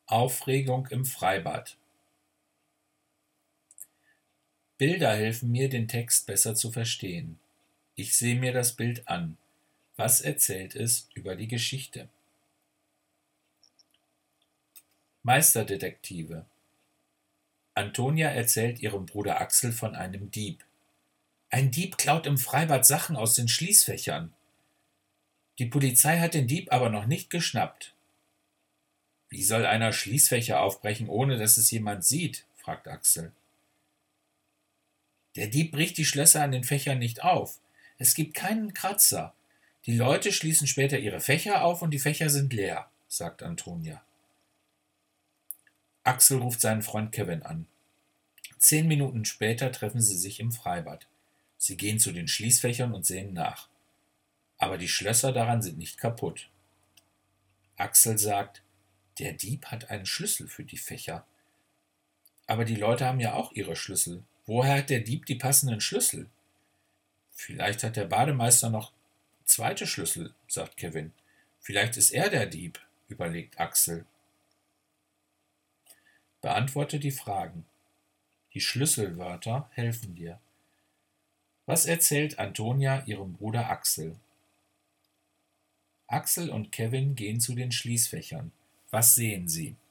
Aufregung im Freibad. Bilder helfen mir, den Text besser zu verstehen. Ich sehe mir das Bild an. Was erzählt es über die Geschichte? Meisterdetektive. Antonia erzählt ihrem Bruder Axel von einem Dieb. Ein Dieb klaut im Freibad Sachen aus den Schließfächern. Die Polizei hat den Dieb aber noch nicht geschnappt. Wie soll einer Schließfächer aufbrechen, ohne dass es jemand sieht? Fragt Axel. Der Dieb bricht die Schlösser an den Fächern nicht auf. Es gibt keinen Kratzer. Die Leute schließen später ihre Fächer auf und die Fächer sind leer, sagt Antonia. Axel ruft seinen Freund Kevin an. 10 Minuten später treffen sie sich im Freibad. Sie gehen zu den Schließfächern und sehen nach. Aber die Schlösser daran sind nicht kaputt. Axel sagt, der Dieb hat einen Schlüssel für die Fächer. Aber die Leute haben ja auch ihre Schlüssel. Woher hat der Dieb die passenden Schlüssel? Vielleicht hat der Bademeister noch zweite Schlüssel, sagt Kevin. Vielleicht ist er der Dieb, überlegt Axel. Beantworte die Fragen. Die Schlüsselwörter helfen dir. Was erzählt Antonia ihrem Bruder Axel? Axel und Kevin gehen zu den Schließfächern. Was sehen sie?